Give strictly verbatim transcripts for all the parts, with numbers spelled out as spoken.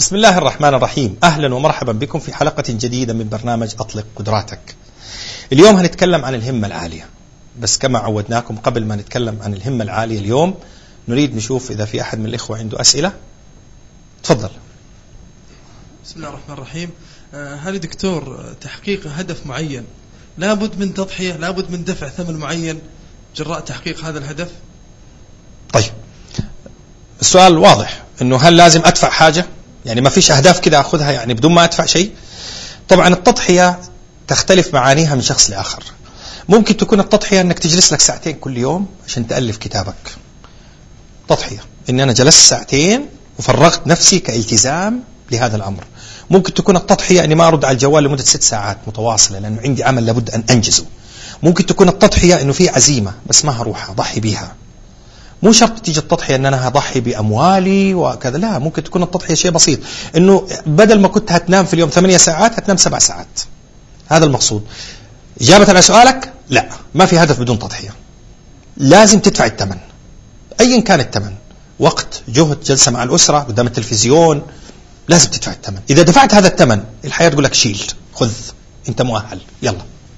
بسم الله الرحمن الرحيم. أهلا ومرحبا بكم في حلقة جديدة من برنامج أطلق قدراتك. اليوم هنتكلم عن الهمة العالية، بس كما عودناكم قبل ما نتكلم عن الهمة العالية اليوم نريد نشوف إذا في أحد من الإخوة عنده أسئلة. تفضل. بسم الله الرحمن الرحيم. هل دكتور تحقيق هدف معين لابد من تضحية، لابد من دفع ثمن معين جراء تحقيق هذا الهدف؟ طيب، السؤال واضح إنه هل لازم أدفع حاجة؟ يعني ما فيش أهداف كده أخذها يعني بدون ما أدفع شيء؟ طبعا التضحية تختلف معانيها من شخص لآخر. ممكن تكون التضحية أنك تجلس لك ساعتين كل يوم عشان تألف كتابك، تضحية إن أنا جلست ساعتين وفرغت نفسي كالتزام لهذا الأمر. ممكن تكون التضحية أني ما أرد على الجوال لمدة ست ساعات متواصلة لأنه عندي عمل لابد أن أنجزه. ممكن تكون التضحية أنه في عزيمة بس ما هروح أضحي بيها. مو شرط تيجي التضحية أن أنا هضحي بأموالي وكذا، لا، ممكن تكون التضحية شيء بسيط، أنه بدل ما كنت هتنام في اليوم ثمانية ساعات هتنام سبع ساعات. هذا المقصود. إجابة على سؤالك، لا، ما في هدف بدون تضحية. لازم تدفع الثمن أيا كان الثمن، وقت، جهد، جلسة مع الأسرة، قدام التلفزيون، لازم تدفع الثمن. إذا دفعت هذا الثمن الحياة تقول لك شيل، خذ، أنت مؤهل، يلا.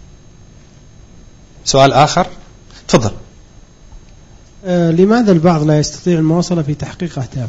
سؤال آخر، تفضل. آه لماذا البعض لا يستطيع المواصلة في تحقيق أهدافه؟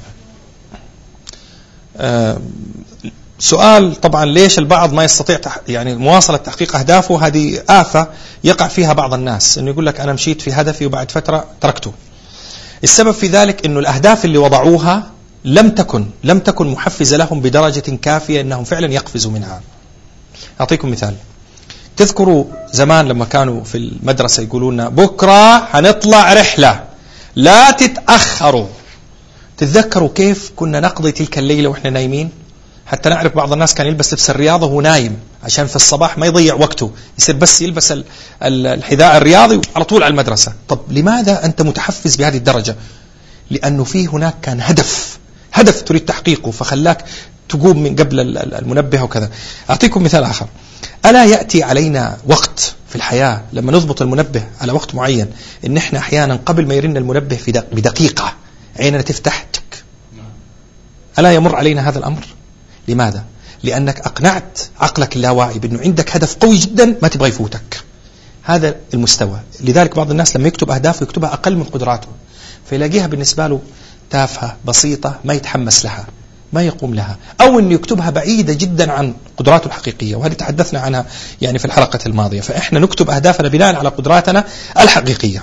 آه سؤال طبعا، ليش البعض ما يستطيع تح... يعني مواصلة تحقيق أهدافه؟ هذه آفة يقع فيها بعض الناس، إنه يقول لك أنا مشيت في هدفي وبعد فترة تركته. السبب في ذلك إنه الأهداف اللي وضعوها لم تكن لم تكن محفزة لهم بدرجة كافية إنهم فعلا يقفزوا منها. أعطيكم مثال. تذكروا زمان لما كانوا في المدرسة يقولون بكرة هنطلع رحلة لا تتأخروا. تتذكروا كيف كنا نقضي تلك الليلة وإحنا نايمين؟ حتى نعرف بعض الناس كان يلبس لبس الرياضة وهو نايم عشان في الصباح ما يضيع وقته، يصير بس يلبس الحذاء الرياضي وعلى طول على المدرسة. طب لماذا أنت متحفز بهذه الدرجة؟ لأنه في هناك كان هدف هدف تريد تحقيقه فخلاك تقوم من قبل المنبه وكذا. أعطيكم مثال آخر. ألا يأتي علينا وقت في الحياة لما نضبط المنبه على وقت معين إن إحنا أحيانا قبل ما يرن المنبه في بدقيقة عيننا تفتح تك؟ ألا يمر علينا هذا الأمر؟ لماذا؟ لأنك أقنعت عقلك اللاواعي بأنه عندك هدف قوي جدا ما تبغى يفوتك. هذا المستوى. لذلك بعض الناس لما يكتب أهدافه يكتبها أقل من قدراته، فيلاقيها بالنسبة له تافهة بسيطة، ما يتحمس لها، ما يقوم لها، أو أن يكتبها بعيدة جدا عن قدراته الحقيقية، وهذه تحدثنا عنها يعني في الحلقة الماضية. فإحنا نكتب أهدافنا بناء على قدراتنا الحقيقية.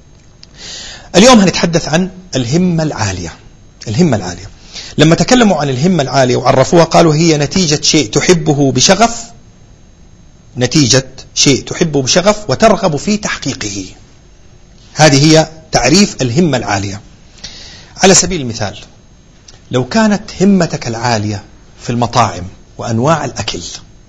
اليوم هنتحدث عن الهمة العالية. الهمة العالية لما تكلموا عن الهمة العالية وعرفوها قالوا هي نتيجة شيء تحبه بشغف نتيجة شيء تحبه بشغف وترغب في تحقيقه. هذه هي تعريف الهمة العالية. على سبيل المثال، لو كانت همتك العالية في المطاعم وأنواع الأكل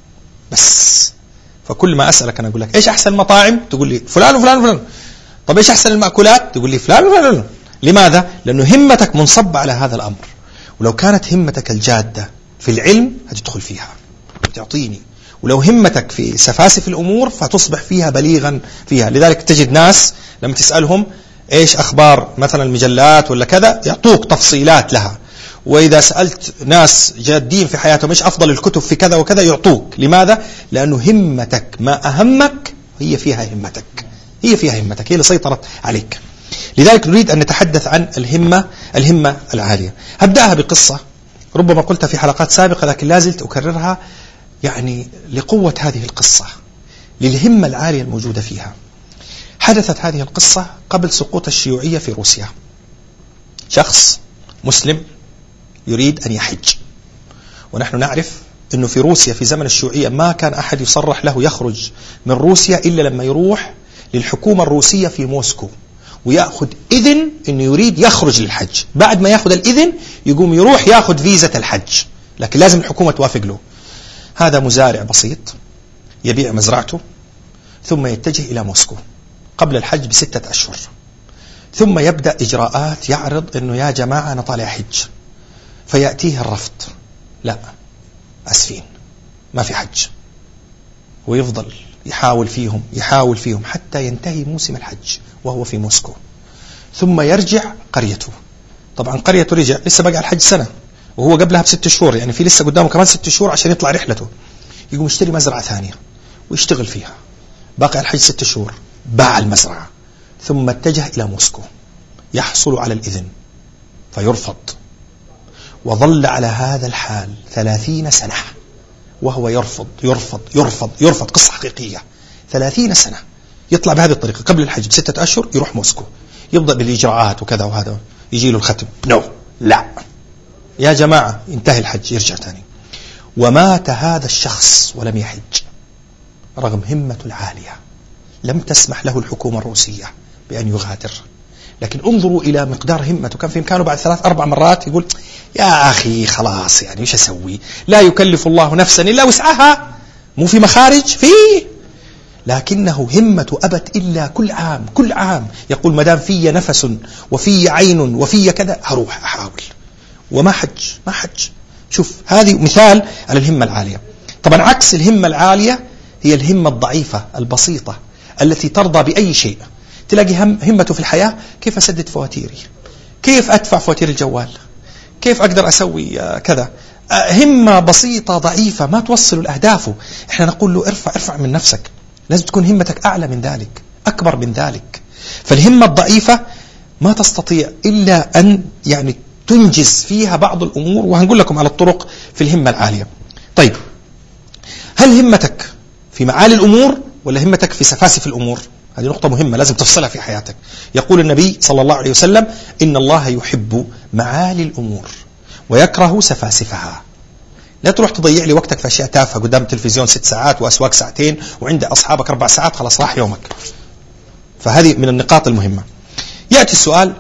بس، فكل ما أسألك أنا أقول لك إيش أحسن المطاعم؟ تقول لي فلان وفلان وفلان. طب إيش أحسن المأكولات؟ تقول لي فلان وفلان. لماذا؟ لأنه همتك منصبة على هذا الأمر. ولو كانت همتك الجادة في العلم هتدخل فيها وتعطيني، ولو همتك في سفاسف الأمور فتصبح فيها بليغا فيها. لذلك تجد ناس لما تسألهم إيش أخبار مثلا المجلات ولا كذا يعطوك تفصيلات لها، وإذا سألت ناس جادين في حياتهم إيش أفضل الكتب في كذا وكذا يعطوك. لماذا؟ لأنه همتك ما أهمك هي فيها همتك هي فيها همتك هي اللي سيطرت عليك. لذلك نريد أن نتحدث عن الهمة الهمة العالية. هبدأها بقصة ربما قلتها في حلقات سابقة لكن لازلت أكررها يعني لقوة هذه القصة، للهمة العالية الموجودة فيها. حدثت هذه القصة قبل سقوط الشيوعية في روسيا. شخص مسلم يريد أن يحج، ونحن نعرف أنه في روسيا في زمن الشيوعية ما كان أحد يصرح له يخرج من روسيا إلا لما يروح للحكومة الروسية في موسكو ويأخذ إذن أنه يريد يخرج للحج. بعد ما يأخذ الإذن يقوم يروح يأخذ فيزة الحج، لكن لازم الحكومة توافق له. هذا مزارع بسيط يبيع مزرعته ثم يتجه إلى موسكو قبل الحج بستة أشهر، ثم يبدأ إجراءات يعرض أنه يا جماعة أنا طالع حج، فيأتيه الرفض، لا أسفين ما في حج، ويفضل يحاول فيهم يحاول فيهم حتى ينتهي موسم الحج وهو في موسكو. ثم يرجع قريته. طبعا قريته رجع لسه بقى الحج سنة، وهو قبلها بست شهور، يعني في لسه قدامه كمان ست شهور عشان يطلع رحلته، يقوم يشتري مزرعة ثانية ويشتغل فيها، باقي الحج ست شهور، باع المزرعة ثم اتجه إلى موسكو يحصل على الإذن فيرفض، وظل على هذا الحال ثلاثين سنة وهو يرفض يرفض يرفض يرفض. قصة حقيقية، ثلاثين سنة يطلع بهذه الطريقة، قبل الحج بستة أشهر يروح موسكو يبدأ بالإجراءات وكذا وهذا، يجي له الختم، نو لا يا جماعة انتهي الحج، يرجع تاني. ومات هذا الشخص ولم يحج رغم همته العالية، لم تسمح له الحكومة الروسية بأن يغادر. لكن انظروا إلى مقدار همته، كان في إمكانه بعد ثلاث أربع مرات يقول يا أخي خلاص يعني وش أسوي، لا يكلف الله نفسا إلا وسعها، مو في مخارج فيه، لكنه همته أبت إلا كل عام كل عام يقول مدام في نفس وفي عين وفي كذا هروح أحاول، وما حج ما حج. شوف هذه مثال على الهمة العالية. طبعا عكس الهمة العالية هي الهمة الضعيفة البسيطة التي ترضى بأي شيء. تلاقي هم همته في الحياة كيف أسدد فواتيري، كيف أدفع فواتير الجوال، كيف أقدر أسوي كذا. همة بسيطة ضعيفة ما توصل الأهداف. إحنا نقول له ارفع ارفع من نفسك، لازم تكون همتك أعلى من ذلك، أكبر من ذلك. فالهمة الضعيفة ما تستطيع إلا أن يعني تنجز فيها بعض الأمور، وهنقول لكم على الطرق في الهمة العالية. طيب هل همتك في معالي الأمور ولا همتك في سفاسف الأمور؟ هذه نقطة مهمة لازم تفصلها في حياتك. يقول النبي صلى الله عليه وسلم إن الله يحب معالي الأمور ويكره سفاسفها. لا تروح تضيع لي وقتك في أشياء تافهة قدام التلفزيون ست ساعات وأسواق ساعتين وعند أصحابك أربع ساعات، خلاص راح يومك. فهذه من النقاط المهمة. يأتي السؤال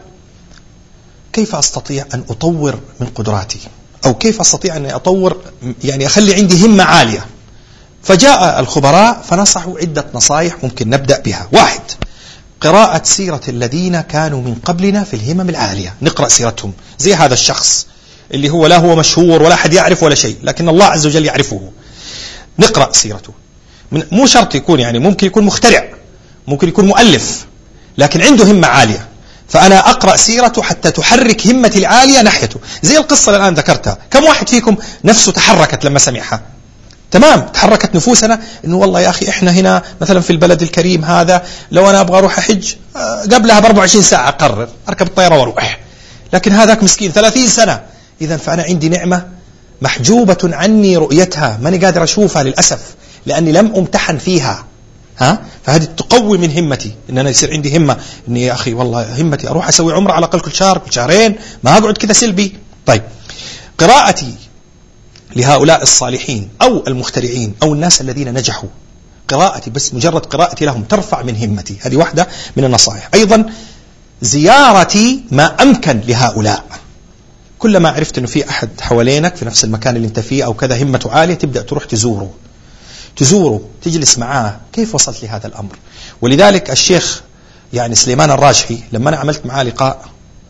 كيف أستطيع أن أطور من قدراتي، أو كيف أستطيع أن أطور يعني أخلي عندي همة عالية؟ فجاء الخبراء فنصحوا عدة نصائح ممكن نبدأ بها. واحد، قراءة سيرة الذين كانوا من قبلنا في الهمم العالية، نقرأ سيرتهم. زي هذا الشخص اللي هو لا هو مشهور ولا أحد يعرف ولا شيء، لكن الله عز وجل يعرفه، نقرأ سيرته. مو شرط يكون يعني، ممكن يكون مخترع، ممكن يكون مؤلف، لكن عنده همة عالية، فأنا أقرأ سيرته حتى تحرك همتي العالية ناحيته. زي القصة اللي الآن ذكرتها، كم واحد فيكم نفسه تحركت لما سمعها؟ تمام، تحركت نفوسنا إنه والله يا أخي إحنا هنا مثلا في البلد الكريم هذا، لو أنا أبغى أروح أحج قبلها بأربع وعشرين ساعة أقرر أركب الطيارة وأروح، لكن هذاك مسكين ثلاثين سنة. إذن فأنا عندي نعمة محجوبة عني رؤيتها، ماني قادر أشوفها للأسف لأني لم أمتحن فيها. ها؟ فهذه تقوي من همتي، إن أنا يصير عندي همة إني يا أخي والله همتي أروح أسوي عمرة على الأقل كل شهر كل شهرين، ما أقعد كذا سلبي. طيب قراءتي لهؤلاء الصالحين أو المخترعين أو الناس الذين نجحوا، قراءتي بس مجرد قراءتي لهم ترفع من همتي، هذه واحدة من النصائح. أيضا زيارتي ما أمكن لهؤلاء، كلما عرفت أنه في أحد حوالينك في نفس المكان اللي انت فيه أو كذا همته عالية، تبدأ تروح تزوره تزوره تجلس معاه، كيف وصلت لهذا الأمر. ولذلك الشيخ يعني سليمان الراجحي لما أنا عملت معاه لقاء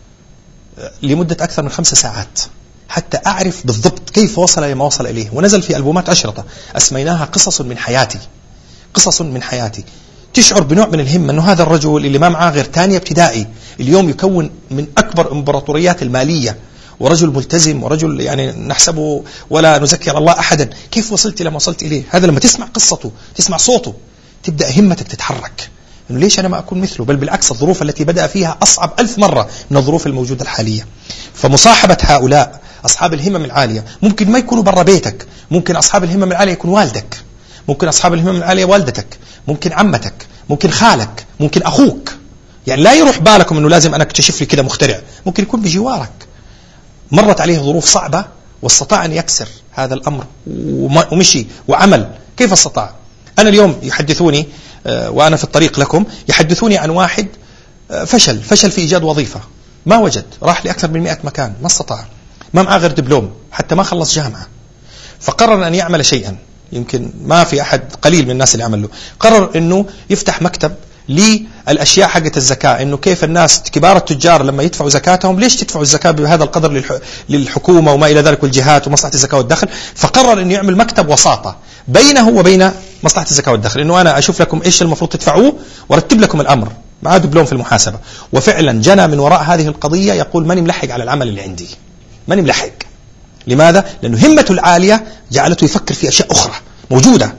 لمدة أكثر من خمس ساعات حتى أعرف بالضبط كيف وصل لما وصل إليه، ونزل في ألبومات أشرطة أسميناها قصص من حياتي، قصص من حياتي. تشعر بنوع من الهمة أنه هذا الرجل اللي ما معاه غير تانية ابتدائي اليوم يكون من أكبر إمبراطوريات المالية، ورجل ملتزم، ورجل يعني نحسبه ولا نذكر الله أحدا، كيف وصلت لما وصلت إليه؟ هذا لما تسمع قصته تسمع صوته تبدأ همتك تتحرك، إنه ليش أنا ما أكون مثله؟ بل بالعكس، الظروف التي بدأ فيها أصعب ألف مرة من الظروف الموجودة الحالية. فمصاحبة هؤلاء أصحاب الهمم العالية، ممكن ما يكونوا برا بيتك، ممكن أصحاب الهمم العالية يكون والدك، ممكن أصحاب الهمم العالية والدتك، ممكن عمتك، ممكن خالك، ممكن أخوك. يعني لا يروح بالكم أنه لازم أنا أكتشف لي كده مخترع، ممكن يكون بجوارك مرت عليه ظروف صعبة واستطاع أن يكسر هذا الأمر ومشي وعمل. كيف استطاع؟ أنا اليوم يحدثوني وأنا في الطريق لكم يحدثوني عن واحد فشل فشل في إيجاد وظيفة، ما وجد، راح لأكثر من مئة مكان ما استطاع، ما معه غير دبلوم، حتى ما خلص جامعة. فقرر أن يعمل شيئا يمكن ما في أحد، قليل من الناس اللي عمله، قرر أنه يفتح مكتب للأشياء حقة الزكاة، إنه كيف الناس كبار التجار لما يدفعوا زكاتهم ليش تدفعوا الزكاة بهذا القدر للحكومة وما إلى ذلك والجهات ومصلحة الزكاة والدخل. فقرر إنه يعمل مكتب وساطة بينه وبين مصلحة الزكاة والدخل، إنه أنا أشوف لكم إيش المفروض تدفعوه ورتب لكم الأمر، معاه دبلوم في المحاسبة. وفعلا جنى من وراء هذه القضية، يقول ماني ملحق على العمل اللي عندي، ماني ملحق، لماذا؟ لأنه همته العالية جعلته يفكر في أشياء أخرى موجودة،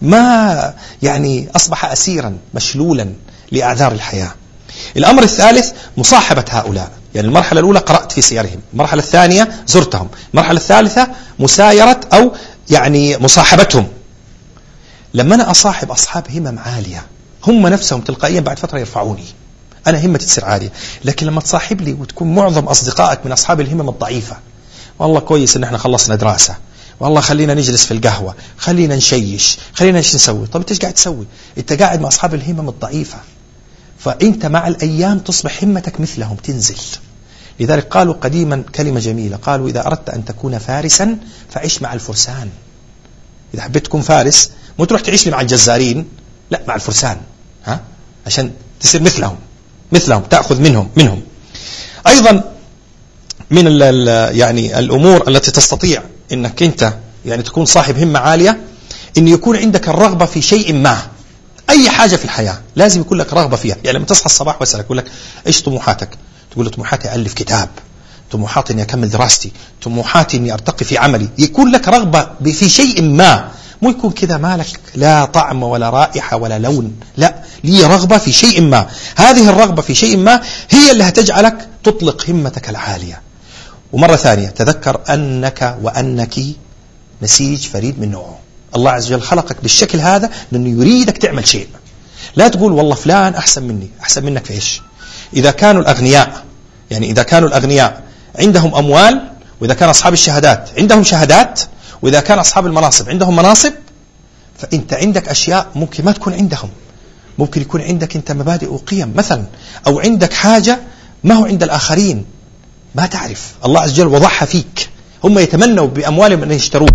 ما يعني أصبح أسيرا مشلولا لأعذار الحياة. الأمر الثالث مصاحبة هؤلاء، يعني المرحلة الأولى قرأت في سيرهم، المرحلة الثانية زرتهم، المرحلة الثالثة مسايرة أو يعني مصاحبتهم. لما أنا أصاحب أصحاب همم عالية هم نفسهم تلقائيا بعد فترة يرفعوني، أنا همتي تصير عالية. لكن لما تصاحب لي وتكون معظم أصدقائك من أصحاب الهمم الضعيفة، والله كويس إن احنا خلصنا دراسة، والله خلينا نجلس في القهوة، خلينا نشيش، خلينا ايش نسوي. طب انت ايش قاعد تسوي؟ انت قاعد مع أصحاب الهمم الضعيفة، فأنت مع الأيام تصبح همتك مثلهم تنزل. لذلك قالوا قديما كلمة جميلة، قالوا إذا أردت أن تكون فارسا فعيش مع الفرسان. إذا حبيت تكون فارس مو تروح تعيش لي مع الجزارين، لا، مع الفرسان، ها، عشان تصير مثلهم مثلهم تأخذ منهم منهم أيضا من ال ال يعني الأمور التي تستطيع أنك أنت يعني تكون صاحب همة عالية، أن يكون عندك الرغبة في شيء ما. أي حاجة في الحياة لازم يكون لك رغبة فيها. يعني لما تصحى الصباح وأسألك يقول لك إيش طموحاتك؟ تقول له طموحاتي ألف كتاب، طموحاتي أني أكمل دراستي، طموحاتي أني أرتقي في عملي. يكون لك رغبة في شيء ما، مو يكون كذا مالك لا طعم ولا رائحة ولا لون، لا، لي رغبة في شيء ما. هذه الرغبة في شيء ما هي اللي هتجعلك تطلق همتك العالية. ومرة ثانية تذكر أنك وأنك نسيج فريد من نوعه. الله عز وجل خلقك بالشكل هذا لأنه يريدك تعمل شيء. لا تقول والله فلان أحسن مني. أحسن منك في إيش؟ إذا كانوا الأغنياء، يعني إذا كانوا الأغنياء عندهم أموال، وإذا كان أصحاب الشهادات عندهم شهادات، وإذا كان أصحاب المناصب عندهم مناصب، فأنت عندك أشياء ممكن ما تكون عندهم. ممكن يكون عندك أنت مبادئ وقيم مثلا، أو عندك حاجة ما هو عند الآخرين، ما تعرف. الله عز وجل وضعها فيك. هم يتمنوا بأموالهم أن يشترون.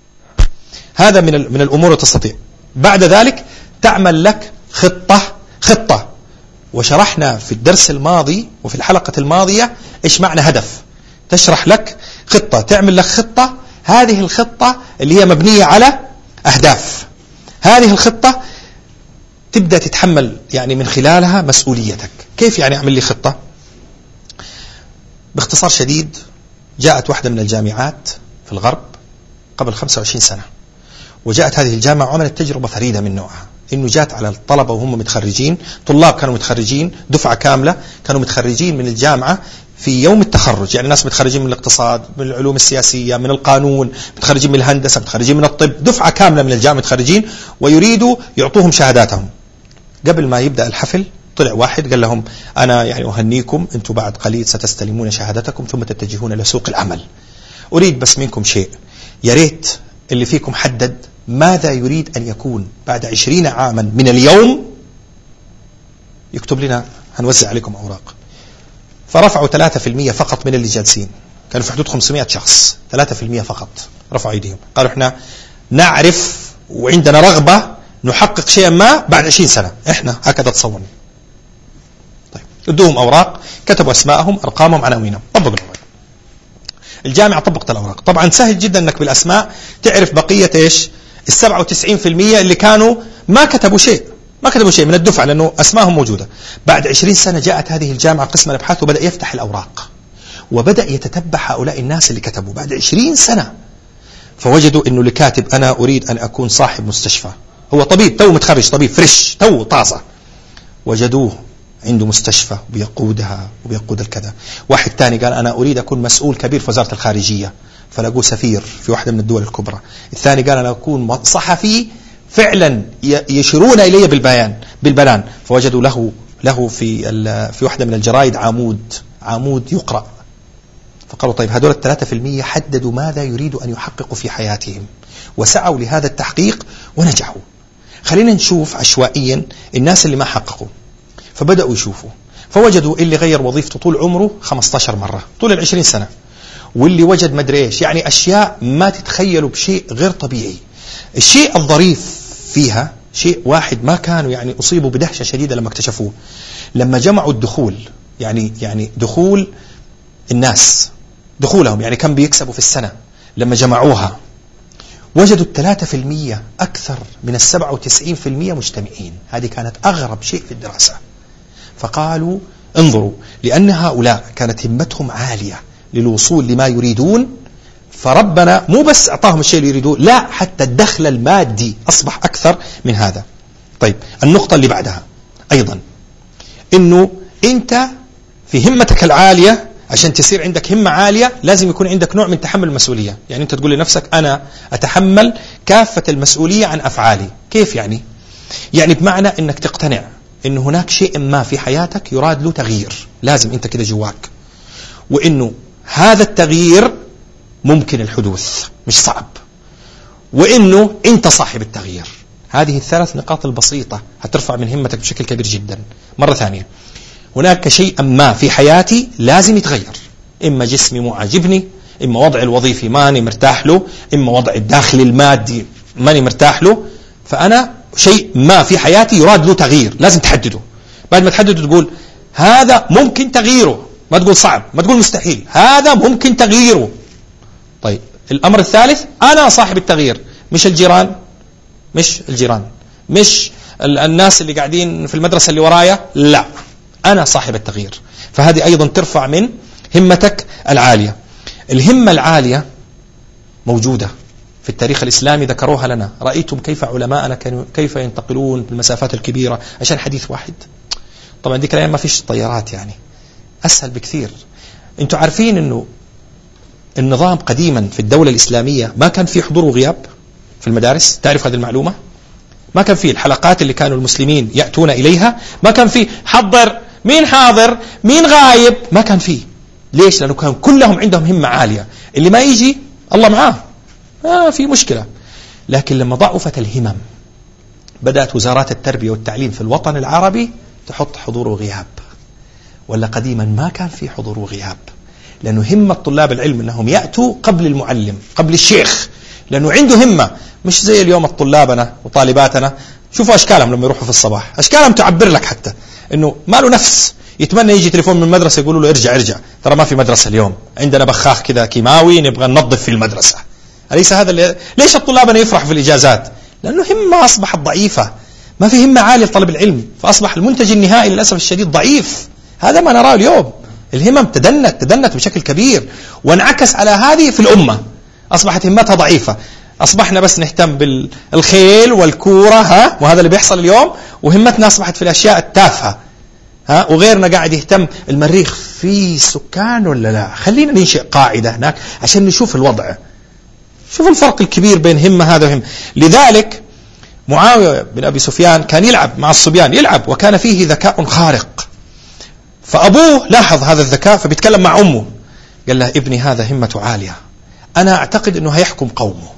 هذا من من الأمور تستطيع. بعد ذلك تعمل لك خطة خطة وشرحنا في الدرس الماضي وفي الحلقة الماضية إيش معنى هدف. تشرح لك خطة، تعمل لك خطة. هذه الخطة اللي هي مبنية على أهداف. هذه الخطة تبدأ تتحمل يعني من خلالها مسؤوليتك. كيف يعني أعمل لي خطة؟ باختصار شديد، جاءت واحدة من الجامعات في الغرب قبل خمسة وعشرين سنة، وجاءت هذه الجامعة وعملت تجربة فريدة من نوعها، إنه جات على الطلبة وهم متخرجين، طلاب كانوا متخرجين دفعة كاملة، كانوا متخرجين من الجامعة في يوم التخرج. يعني ناس متخرجين من الاقتصاد، من العلوم السياسية، من القانون، متخرجين من الهندسة، متخرجين من الطب، دفعة كاملة من الجامعة متخرجين، ويريدوا يعطوهم شهاداتهم. قبل ما يبدأ الحفل طلع واحد قال لهم أنا يعني أهنيكم، أنتم بعد قليل ستستلمون شهادتكم ثم تتجهون لسوق العمل. أريد بس منكم شيء، يا ريت اللي فيكم حدد ماذا يريد أن يكون بعد عشرين عاما من اليوم، يكتب لنا هنوزع عليكم أوراق. فرفعوا ثلاثة بالمئة فقط من اللي جالسين، كانوا في حدود خمسمائة شخص، ثلاثة بالمئة فقط رفعوا أيديهم، قالوا إحنا نعرف وعندنا رغبة نحقق شيئا ما بعد عشرين سنة، إحنا هكذا تصورنا. طيب ادوهم أوراق، كتبوا أسماءهم، أرقامهم، عناوينهم، طبقوا الأوراق. الجامعة طبقت الأوراق. طبعا سهل جدا أنك بالأسماء تعرف بقية إيش السبعة وتسعين بالمئة اللي كانوا ما كتبوا شيء ما كتبوا شيء من الدفعة لأنه أسماءهم موجودة. بعد عشرين سنة جاءت هذه الجامعة قسم الأبحاث وبدأ يفتح الأوراق وبدأ يتتبع هؤلاء الناس اللي كتبوا بعد عشرين سنة. فوجدوا أنه اللي كاتب أنا أريد أن أكون صاحب مستشفى، هو طبيب تو متخرج، طبيب فريش تو طازة، وجدوه عنده مستشفى وبيقودها وبيقود الكذا. واحد تاني قال أنا أريد أكون مسؤول كبير في وزارة الخارجية، فلقوه سفير في واحدة من الدول الكبرى. الثاني قال أنا أكون صحفي فعلا يشيرون إلي بالبيان بالبلان، فوجدوا له له في في واحدة من الجرائد عمود عمود يقرأ. فقالوا طيب هذول الثلاثة في المية حددوا ماذا يريدوا أن يحققوا في حياتهم وسعوا لهذا التحقيق ونجحوا. خلينا نشوف عشوائيا الناس اللي ما حققوا. فبدأوا يشوفوا، فوجدوا اللي غير وظيفته طول عمره خمسة عشر مرة طول العشرين سنة، واللي وجد مدري ايش، يعني أشياء ما تتخيلوا بشيء غير طبيعي. الشيء الظريف فيها شيء واحد ما كانوا يعني أصيبوا بدهشة شديدة لما اكتشفوه. لما جمعوا الدخول، يعني يعني دخول الناس دخولهم يعني كم بيكسبوا في السنة، لما جمعوها وجدوا الثلاثة في المية أكثر من السبعة وتسعين في المية مجتمعين. هذه كانت أغرب شيء في الدراسة. فقالوا انظروا، لأن هؤلاء كانت همتهم عالية للوصول لما يريدون، فربنا مو بس أعطاهم الشيء اللي يريدوه، لا، حتى الدخل المادي أصبح أكثر من هذا. طيب النقطة اللي بعدها أيضا إنه أنت في همتك العالية، عشان تصير عندك همة عالية لازم يكون عندك نوع من تحمل المسؤولية. يعني أنت تقول لنفسك أنا أتحمل كافة المسؤولية عن أفعالي. كيف يعني؟ يعني بمعنى أنك تقتنع أن هناك شيء ما في حياتك يراد له تغيير، لازم أنت كده جواك، وأنه هذا التغيير ممكن الحدوث، مش صعب، وأنه أنت صاحب التغيير. هذه الثلاث نقاط البسيطة هترفع من همتك بشكل كبير جدا. مرة ثانية، هناك شيء ما في حياتي لازم يتغير، إما جسمي مو عاجبني، إما وضع الوظيفي ماني مرتاح له، إما وضع الداخلي المادي ماني مرتاح له، فأنا شيء ما في حياتي يراد له تغيير، لازم تحدده. بعد ما تحدده تقول هذا ممكن تغييره، ما تقول صعب، ما تقول مستحيل، هذا ممكن تغييره. طيب الأمر الثالث، أنا صاحب التغيير، مش الجيران، مش الجيران، مش الناس اللي قاعدين في المدرسة اللي ورايا، لا، أنا صاحب التغيير. فهذه أيضا ترفع من همتك العالية. الهمة العالية موجودة في التاريخ الإسلامي، ذكروها لنا. رأيتم كيف علماءنا كانوا كيف ينتقلون بالمسافات الكبيرة عشان حديث واحد. طبعا ديك الأيام ما فيش طيارات، يعني أسهل بكثير. أنتوا عارفين أنه النظام قديما في الدولة الإسلامية ما كان فيه حضور وغياب في المدارس؟ تعرف هذه المعلومة؟ ما كان فيه الحلقات اللي كانوا المسلمين يأتون إليها، ما كان فيه حضر مين حاضر مين غايب، ما كان فيه. ليش؟ لأنه كان كلهم عندهم همة عالية، اللي ما يجي الله معاه، ما في مشكلة. لكن لما ضعفت الهمم بدأت وزارات التربية والتعليم في الوطن العربي تحط حضور وغياب. ولا قديما ما كان في حضور وغياب، لأنه همة طلاب العلم أنهم يأتوا قبل المعلم، قبل الشيخ، لأنه عنده همة. مش زي اليوم الطلابنا وطالباتنا، شوفوا أشكالهم لما يروحوا في الصباح، أشكالهم تعبر لك حتى أنه ما له نفس. يتمنى يجي تليفون من المدرسة يقولوا له ارجع ارجع، ترى ما في مدرسة اليوم، عندنا بخاخ كذا كيماوي نبغى ننظف في المدرسة. أليس هذا اللي... ليش الطلاب يفرح في الإجازات؟ لأنه همة أصبحت ضعيفة، ما في همة عالية لطلب العلم، فأصبح المنتج النهائي للأسف الشديد ضعيف. هذا ما نراه اليوم. الهمم تدنت تدنت بشكل كبير، وانعكس على هذه في الأمة، أصبحت همتها ضعيفة. أصبحنا بس نهتم بالخيل والكورة، ها، وهذا اللي بيحصل اليوم، وهمتنا أصبحت في الأشياء التافهة، ها، وغيرنا قاعد يهتم المريخ فيه سكان ولا لا، خلينا ننشئ قاعدة هناك عشان نشوف الوضع. شوفوا الفرق الكبير بين همة هذا وهم. لذلك معاوية بن أبي سفيان كان يلعب مع الصبيان، يلعب، وكان فيه ذكاء خارق. فأبوه لاحظ هذا الذكاء، فبيتكلم مع أمه، قال له ابني هذا همته عالية، أنا أعتقد أنه هيحكم قومه،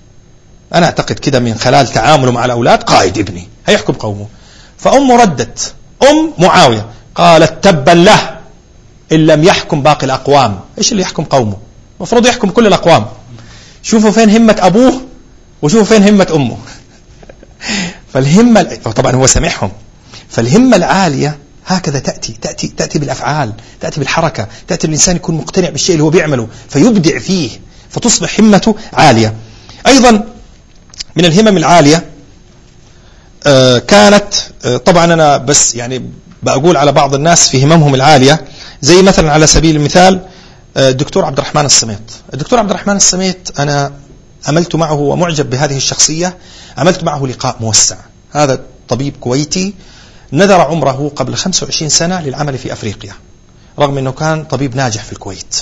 أنا أعتقد كده من خلال تعامله مع الأولاد قائد ابني هيحكم قومه. فأمه ردت، أم معاوية قالت تبا له إن لم يحكم باقي الأقوام. إيش اللي يحكم قومه؟ مفروض يحكم كل الأقوام. شوفوا فين همة أبوه وشوفوا فين همة أمه. فالهمة طبعا هو سمعهم. فالهمة العالية هكذا تأتي تأتي تأتي بالأفعال، تأتي بالحركة، تأتي الإنسان يكون مقتنع بالشيء اللي هو بيعمله فيبدع فيه، فتصبح همته عالية. أيضا من الهمم العالية آه كانت آه طبعا أنا بس يعني بقول على بعض الناس في هممهم العالية، زي مثلا على سبيل المثال الدكتور عبد الرحمن الصميت. الدكتور عبد الرحمن الصميت أنا عملت معه ومعجب بهذه الشخصية، عملت معه لقاء موسع. هذا طبيب كويتي نذر عمره قبل خمسة وعشرين سنة للعمل في أفريقيا، رغم أنه كان طبيب ناجح في الكويت،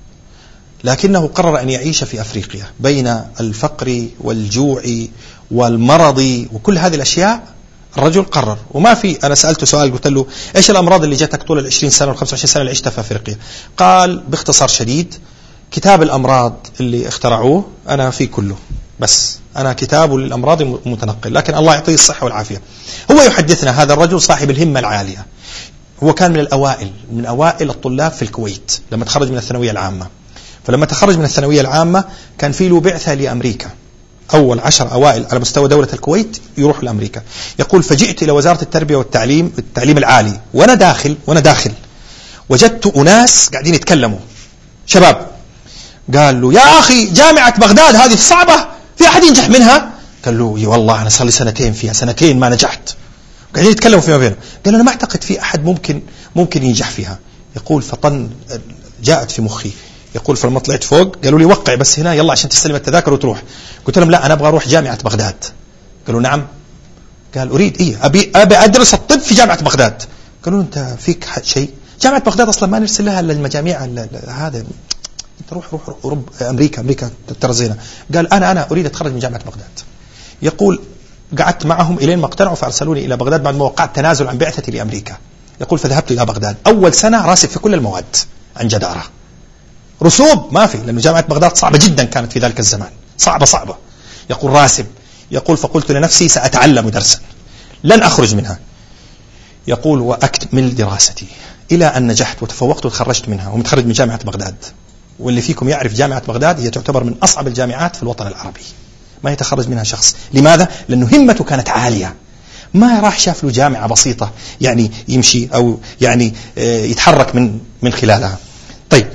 لكنه قرر أن يعيش في أفريقيا بين الفقر والجوع والمرض وكل هذه الأشياء. الرجل قرر، وما في، أنا سألته سؤال قلت له إيش الأمراض اللي جاتك طول العشرين سنة والخمسة وعشرين سنة اللي عشتها في أفريقيا؟ قال باختصار شديد كتاب الأمراض اللي اخترعوه أنا في كله، بس أنا كتابه للأمراض متنقل، لكن الله يعطيه الصحة والعافية. هو يحدثنا هذا الرجل صاحب الهمة العالية، هو كان من الأوائل من أوائل الطلاب في الكويت لما تخرج من الثانوية العامة. فلما تخرج من الثانوية العامة كان في له بعثة لأمريكا، أول عشر أوائل على مستوى دولة الكويت يروح لأمريكا. يقول فجئت إلى وزارة التربية والتعليم التعليم العالي، وأنا داخل وأنا داخل وجدت أناس قاعدين يتكلموا شباب. قال له يا أخي جامعة بغداد هذه صعبة، في أحد ينجح منها؟ قال له يا والله أنا صار لي سنتين فيها، سنتين ما نجحت. قاعدين يتكلموا فيما بينهم. قال أنا ما أعتقد في أحد ممكن ممكن ينجح فيها. يقول فطن جاءت في مخي، يقول فلما طلعت فوق قالوا لي وقع بس هنا يلا عشان تستلم التذاكر وتروح. قلت لهم لا أنا أبغى أروح جامعة بغداد. قالوا نعم. قال أريد إيه أبي أبي أدرس الطب في جامعة بغداد. قالوا أنت فيك شيء؟ جامعة بغداد أصلا ما نرسل لها المجاميع هذا، أنت روح روح أوروبا أمريكا أمريكا ترى زينة. قال أنا أنا أريد أتخرج من جامعة بغداد. يقول قعدت معهم إلين ما اقتنعوا فأرسلوني إلى بغداد بعد ما وقعت تنازل عن بعثتي لأمريكا. يقول فذهبت إلى بغداد أول سنة راسب في كل المواد عن جدارة، رسوب ما في لأنه جامعة بغداد صعبة جدا كانت في ذلك الزمان، صعبة صعبة. يقول راسب. يقول فقلت لنفسي سأتعلم درسا لن أخرج منها. يقول وأكمل دراستي إلى أن نجحت وتفوقت وتخرجت منها ومتخرج من جامعة بغداد. واللي فيكم يعرف جامعة بغداد هي تعتبر من أصعب الجامعات في الوطن العربي، ما يتخرج منها شخص. لماذا؟ لأنه همته كانت عالية، ما راح شاف له جامعة بسيطة يعني يمشي أو يعني يتحرك من من خلالها. طيب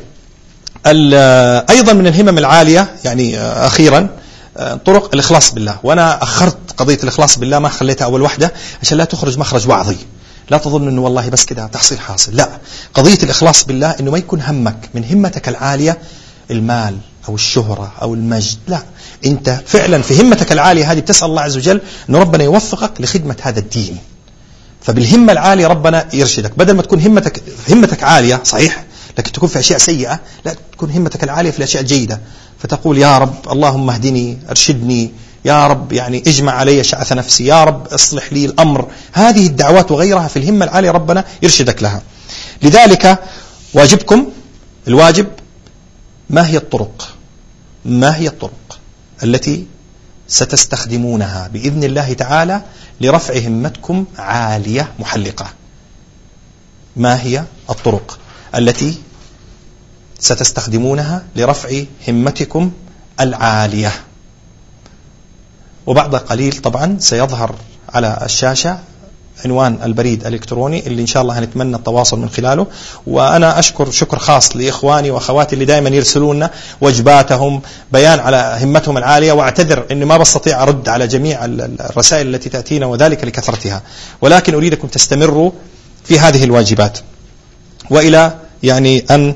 أيضا من الهمم العالية يعني أخيرا طرق الإخلاص بالله. وأنا أخرت قضية الإخلاص بالله ما خليتها أول وحدة عشان لا تخرج مخرج وعظي، لا تظن أنه والله بس كده تحصيل حاصل. لا، قضية الإخلاص بالله أنه ما يكون همك من همتك العالية المال أو الشهرة أو المجد، لا، أنت فعلا في همتك العالية هذه بتسأل الله عز وجل أنه ربنا يوفقك لخدمة هذا الدين. فبالهمة العالية ربنا يرشدك، بدل ما تكون همتك همتك عالية صحيح لكن تكون في أشياء سيئة، لا، تكون همتك العالية في الأشياء الجيدة، فتقول يا رب اللهم اهدني ارشدني، يا رب يعني اجمع علي شعث نفسي، يا رب اصلح لي الأمر. هذه الدعوات وغيرها في الهمة العالية ربنا يرشدك لها. لذلك واجبكم الواجب ما هي الطرق ما هي الطرق التي ستستخدمونها بإذن الله تعالى لرفع همتكم عالية محلقة؟ ما هي الطرق التي ستستخدمونها لرفع همتكم العالية؟ وبعد قليل طبعا سيظهر على الشاشة عنوان البريد الإلكتروني اللي إن شاء الله هنتمنى التواصل من خلاله. وأنا أشكر شكر خاص لإخواني وأخواتي اللي دائما يرسلون وجباتهم بيان على همتهم العالية، وأعتذر أني ما بستطيع أرد على جميع الرسائل التي تأتينا وذلك لكثرتها، ولكن أريدكم تستمروا في هذه الواجبات. وإلى يعني أن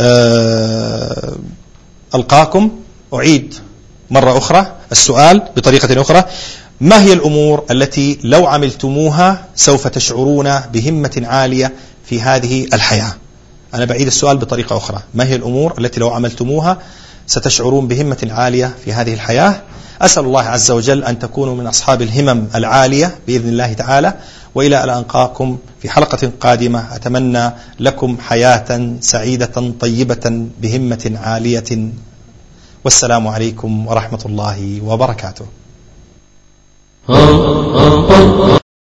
ألقاكم أعيد مرة أخرى السؤال بطريقة أخرى: ما هي الأمور التي لو عملتموها سوف تشعرون بهمة عالية في هذه الحياة؟ أنا بعيد السؤال بطريقة أخرى: ما هي الأمور التي لو عملتموها ستشعرون بهمة عالية في هذه الحياة؟ أسأل الله عز وجل أن تكونوا من أصحاب الهمم العالية بإذن الله تعالى. وإلى أن ألقاكم في حلقة قادمة أتمنى لكم حياة سعيدة طيبة بهمة عالية، والسلام عليكم ورحمة الله وبركاته.